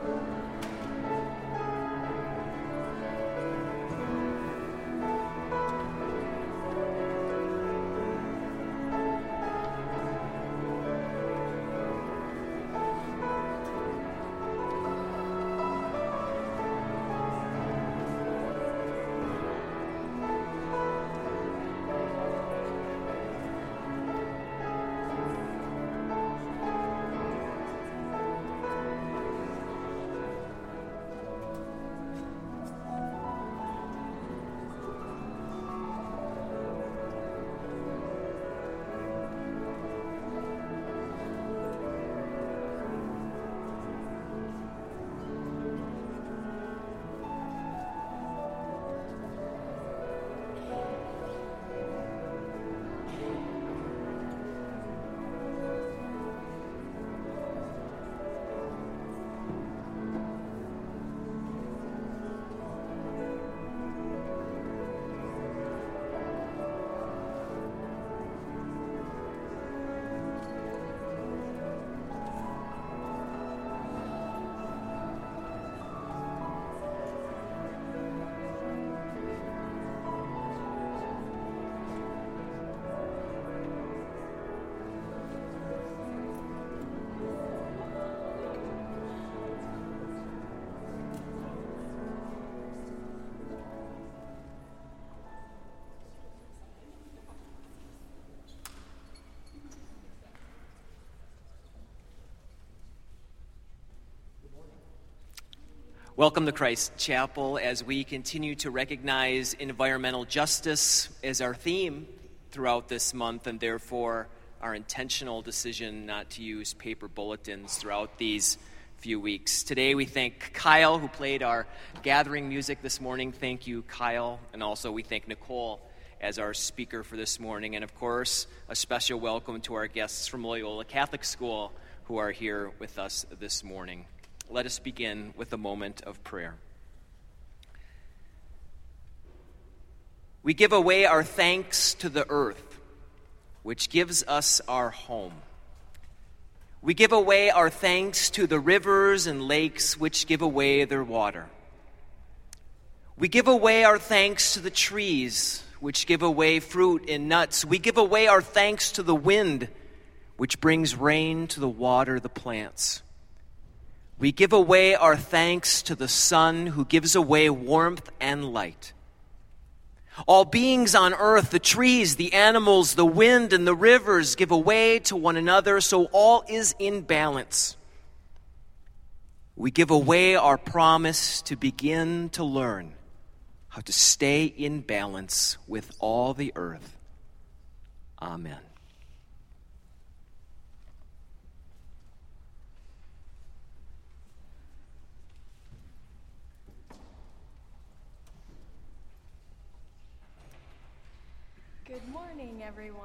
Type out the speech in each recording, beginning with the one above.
Welcome to Christ Chapel as we continue to recognize environmental justice as our theme throughout this month, and therefore our intentional decision not to use paper bulletins throughout these few weeks. Today we thank Kyle, who played our gathering music this morning. Thank you, Kyle. And also we thank Nicole as our speaker for this morning. And of course, a special welcome to our guests from Loyola Catholic School who are here with us this morning. Let us begin with a moment of prayer. We give away our thanks to the earth, which gives us our home. We give away our thanks to the rivers and lakes, which give away their water. We give away our thanks to the trees, which give away fruit and nuts. We give away our thanks to the wind, which brings rain to the water the plants. We give away our thanks to the sun, who gives away warmth and light. All beings on earth, the trees, the animals, the wind, and the rivers give away to one another, so all is in balance. We give away our promise to begin to learn how to stay in balance with all the earth. Amen. Good morning, everyone.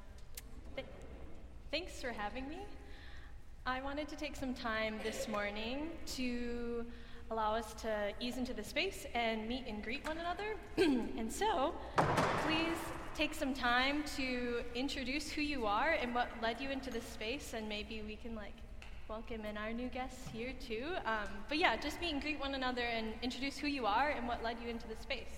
Thanks for having me. I wanted to take some time this morning to allow us to ease into the space and meet and greet one another. And so, please take some time to introduce who you are and what led you into this space, and maybe we can welcome in our new guests here too. But yeah, just meet and greet one another and introduce who you are and what led you into this space.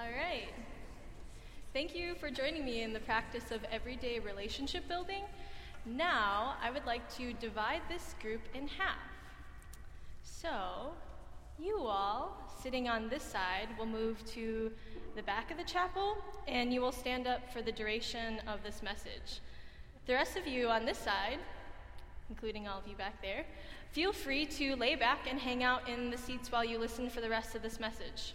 All right. Thank you for joining me in the practice of everyday relationship building. Now, I would like to divide this group in half. So, you all, sitting on this side, will move to the back of the chapel, and you will stand up for the duration of this message. The rest of you on this side, including all of you back there, feel free to lay back and hang out in the seats while you listen for the rest of this message.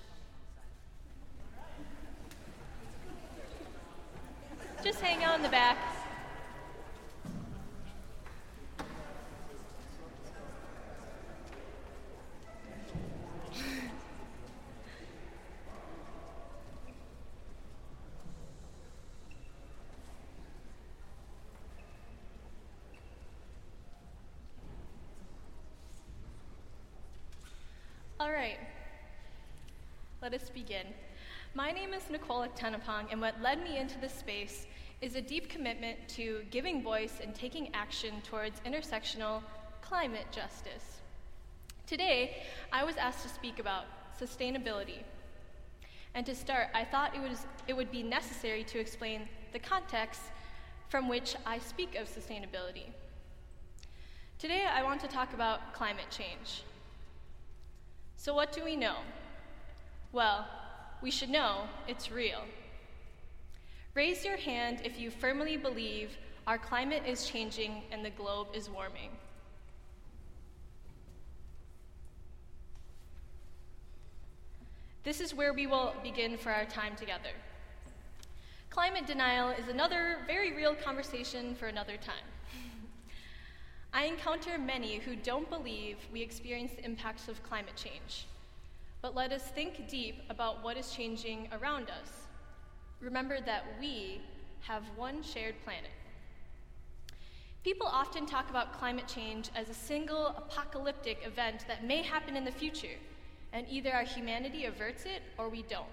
Just hang out in the back. All right, let us begin. My name is Nicole Tenapong, and what led me into this space is a deep commitment to giving voice and taking action towards intersectional climate justice. Today, I was asked to speak about sustainability. And to start, I thought it would be necessary to explain the context from which I speak of sustainability. Today, I want to talk about climate change. So what do we know? Well, we should know it's real. Raise your hand if you firmly believe our climate is changing and the globe is warming. This is where we will begin for our time together. Climate denial is another very real conversation for another time. I encounter many who don't believe we experience the impacts of climate change. But let us think deep about what is changing around us. Remember that we have one shared planet. People often talk about climate change as a single apocalyptic event that may happen in the future, and either our humanity averts it or we don't.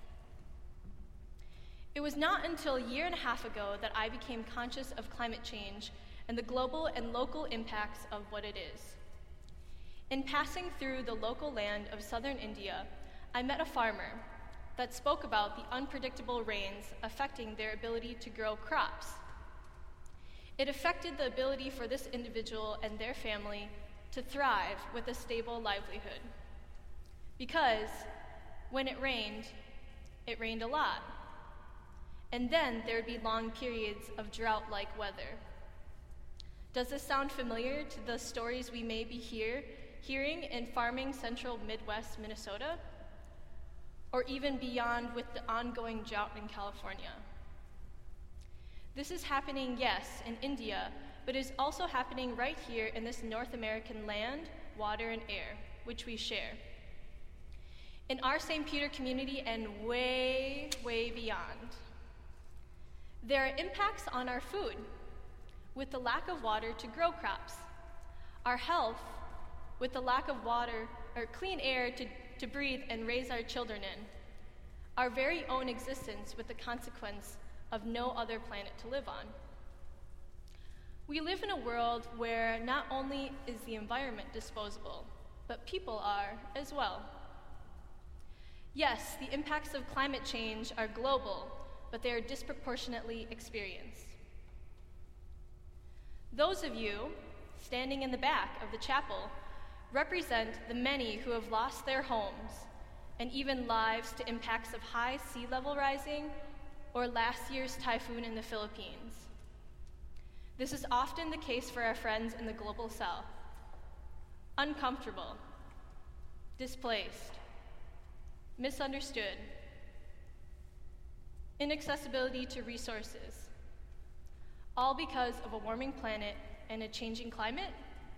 It was not until a year and a half ago that I became conscious of climate change and the global and local impacts of what it is. In passing through the local land of southern India, I met a farmer that spoke about the unpredictable rains affecting their ability to grow crops. It affected the ability for this individual and their family to thrive with a stable livelihood. Because when it rained a lot. And then there would be long periods of drought-like weather. Does this sound familiar to the stories we may be hearing in farming central Midwest Minnesota? Or even beyond with the ongoing drought in California? This is happening, yes, in India, but is also happening right here in this North American land, water, and air, which we share. In our St. Peter community and way, way beyond. There are impacts on our food, with the lack of water to grow crops, our health, with the lack of water or clean air to breathe and raise our children in, our very own existence with the consequence of no other planet to live on. We live in a world where not only is the environment disposable, but people are as well. Yes, the impacts of climate change are global, but they are disproportionately experienced. Those of you standing in the back of the chapel represent the many who have lost their homes and even lives to impacts of high sea level rising or last year's typhoon in the Philippines. This is often the case for our friends in the global south. Uncomfortable, displaced, misunderstood, inaccessibility to resources, all because of a warming planet and a changing climate?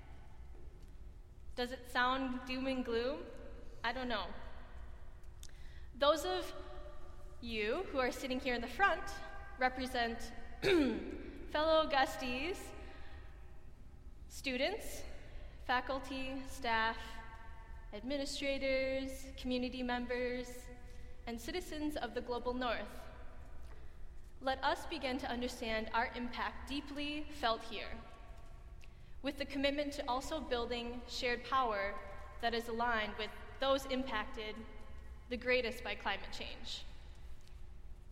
Does it sound doom and gloom? I don't know. Those of you who are sitting here in the front represent fellow Gusties, students, faculty, staff, administrators, community members, and citizens of the global north. Let us begin to understand our impact deeply felt here, with the commitment to also building shared power that is aligned with those impacted the greatest by climate change,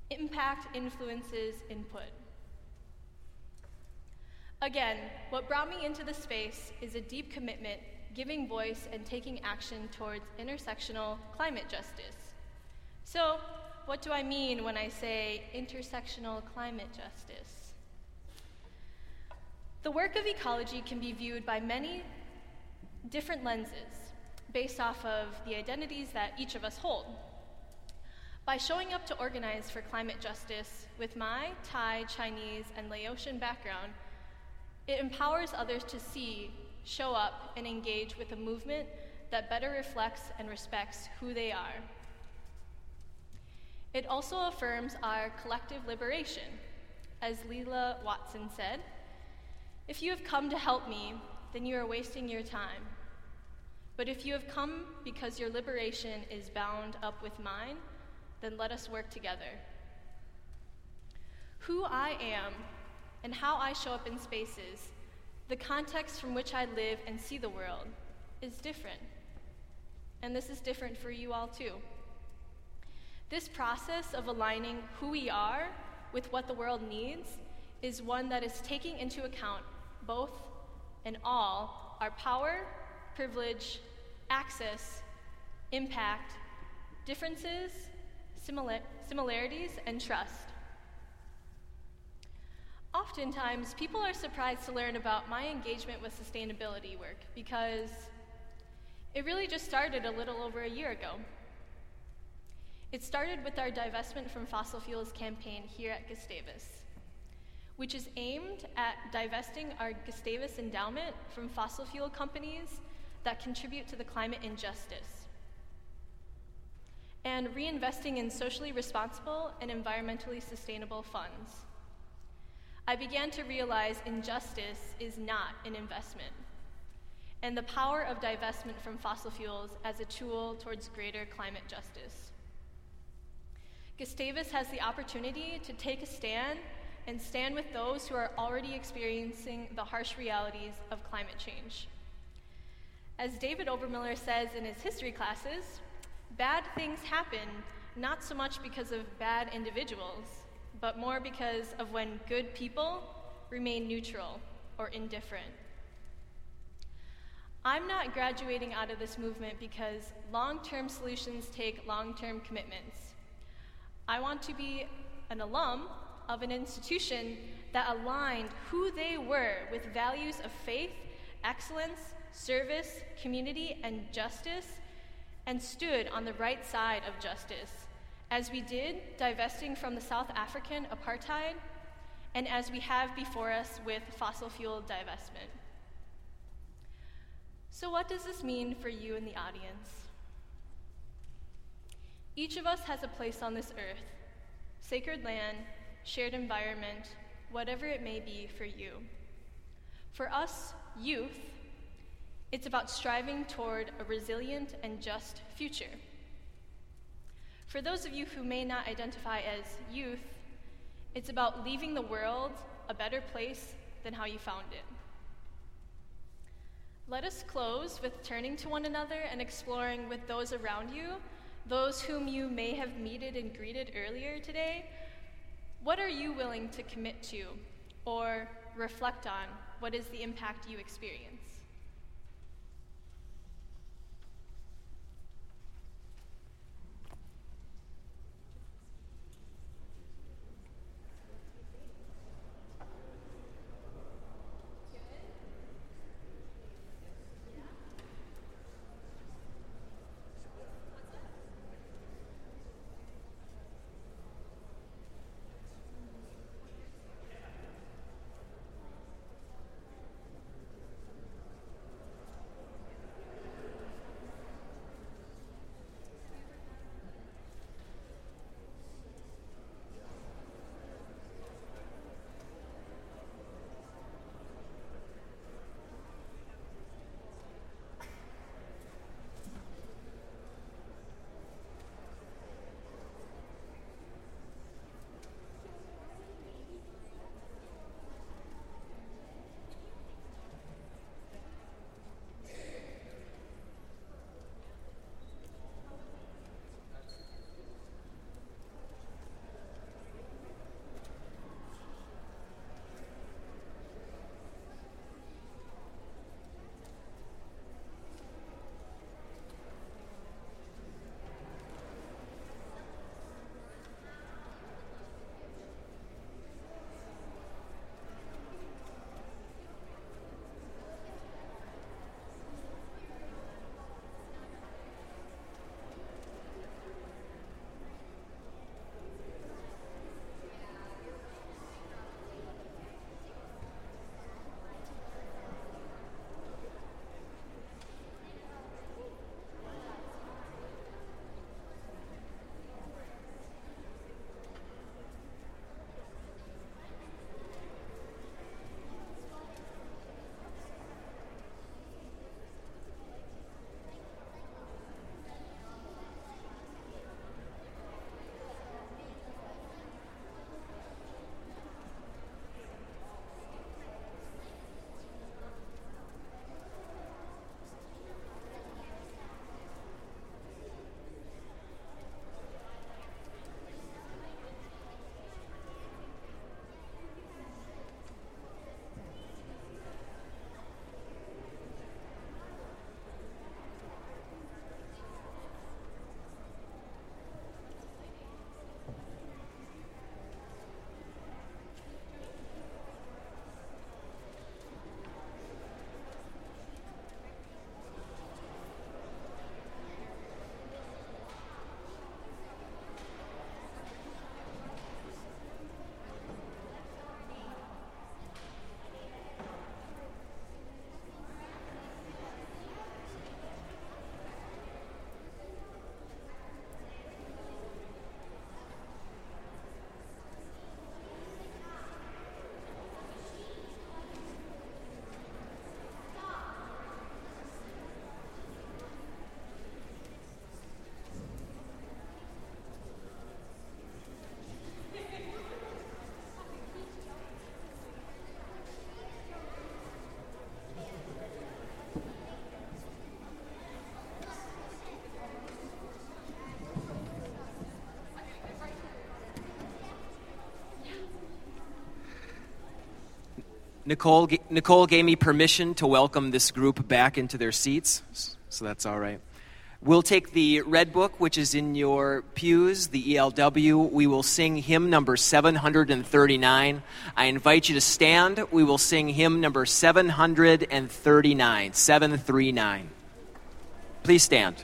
Impact influences input. Again, what brought me into this space is a deep commitment, giving voice and taking action towards intersectional climate justice. So, what do I mean when I say intersectional climate justice? The work of ecology can be viewed by many different lenses based off of the identities that each of us hold. By showing up to organize for climate justice with my Thai, Chinese, and Laotian background, it empowers others to see, show up, and engage with a movement that better reflects and respects who they are. It also affirms our collective liberation. As Leela Watson said, "If you have come to help me, then you are wasting your time. But if you have come because your liberation is bound up with mine, then let us work together." Who I am and how I show up in spaces, the context from which I live and see the world, is different. And this is different for you all too. This process of aligning who we are with what the world needs is one that is taking into account both and all our power, privilege, access, impact, differences, similarities, and trust. Oftentimes, people are surprised to learn about my engagement with sustainability work because it really just started a little over a year ago. It started with our divestment from fossil fuels campaign here at Gustavus, which is aimed at divesting our Gustavus endowment from fossil fuel companies that contribute to the climate injustice, and reinvesting in socially responsible and environmentally sustainable funds. I began to realize injustice is not an investment, and the power of divestment from fossil fuels as a tool towards greater climate justice. Gustavus has the opportunity to take a stand and stand with those who are already experiencing the harsh realities of climate change. As David Obermiller says in his history classes, bad things happen not so much because of bad individuals, but more because of when good people remain neutral or indifferent. I'm not graduating out of this movement because long-term solutions take long-term commitments. I want to be an alum of an institution that aligned who they were with values of faith, excellence, service, community, and justice, and stood on the right side of justice, as we did divesting from the South African apartheid, and as we have before us with fossil fuel divestment. So what does this mean for you in the audience? Each of us has a place on this earth, sacred land, shared environment, whatever it may be for you. For us, youth, it's about striving toward a resilient and just future. For those of you who may not identify as youth, it's about leaving the world a better place than how you found it. Let us close with turning to one another and exploring with those around you, those whom you may have meted and greeted earlier today. What are you willing to commit to or reflect on? What is the impact you experience? Nicole gave me permission to welcome this group back into their seats, so that's all right. We'll take the red book, which is in your pews, the ELW. We will sing hymn number 739. I invite you to stand. We will sing hymn number 739, 739. Please stand.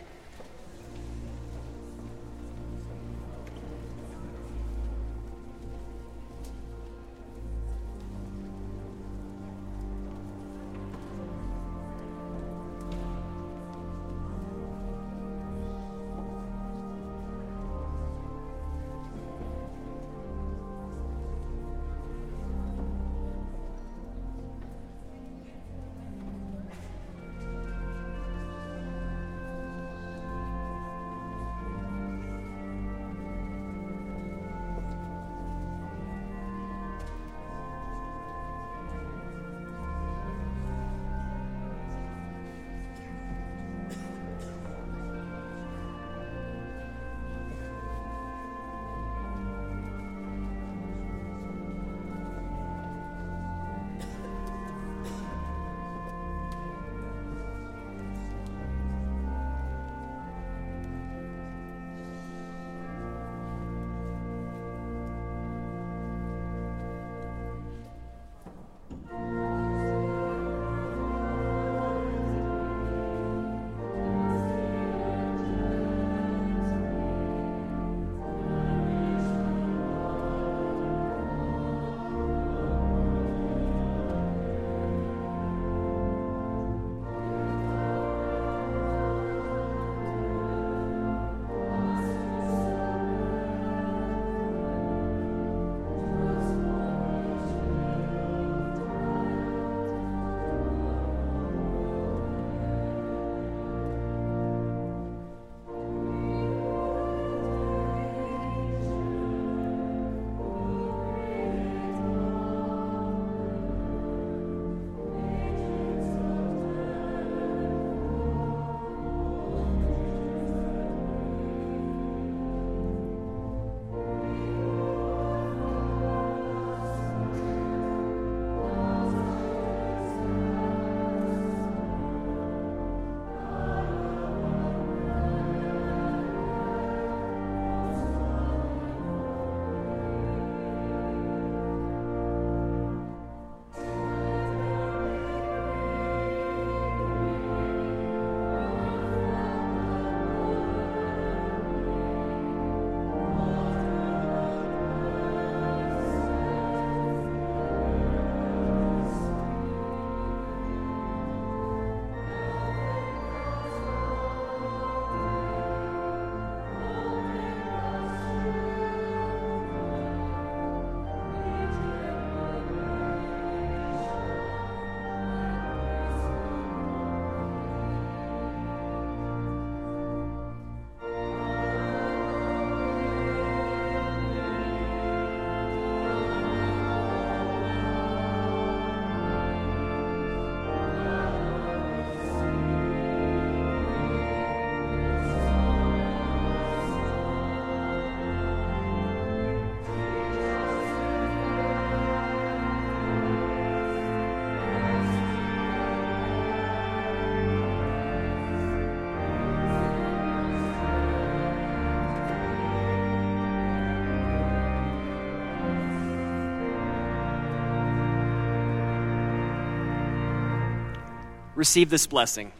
Receive this blessing.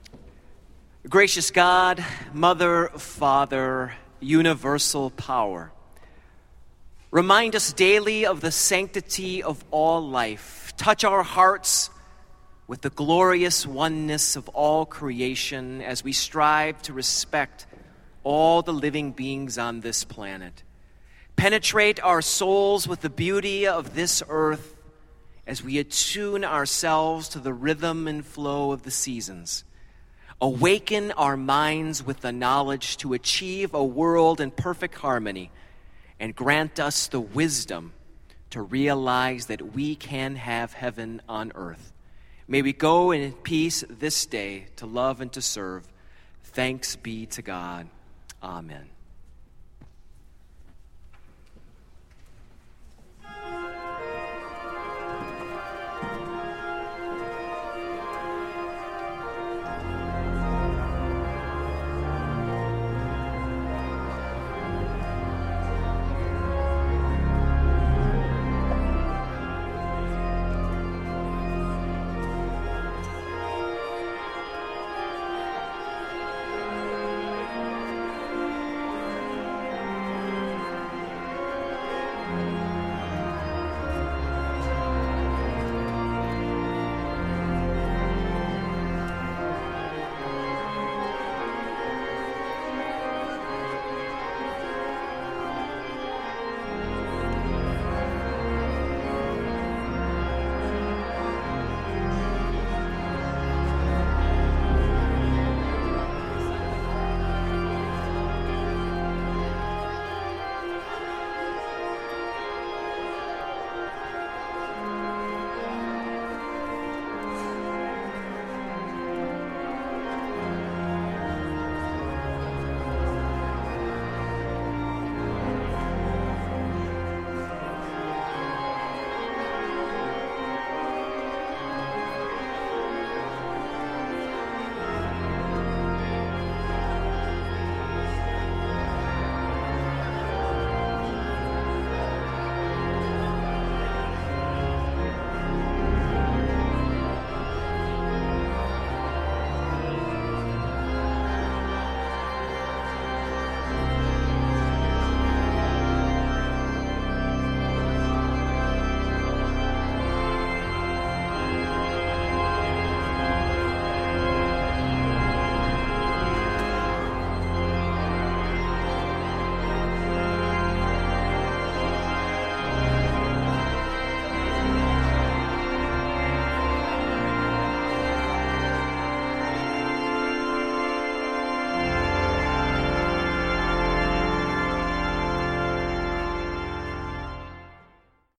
Gracious God, Mother, Father, universal power, remind us daily of the sanctity of all life. Touch our hearts with the glorious oneness of all creation as we strive to respect all the living beings on this planet. Penetrate our souls with the beauty of this earth as we attune ourselves to the rhythm and flow of the seasons. Awaken our minds with the knowledge to achieve a world in perfect harmony, and grant us the wisdom to realize that we can have heaven on earth. May we go in peace this day to love and to serve. Thanks be to God. Amen.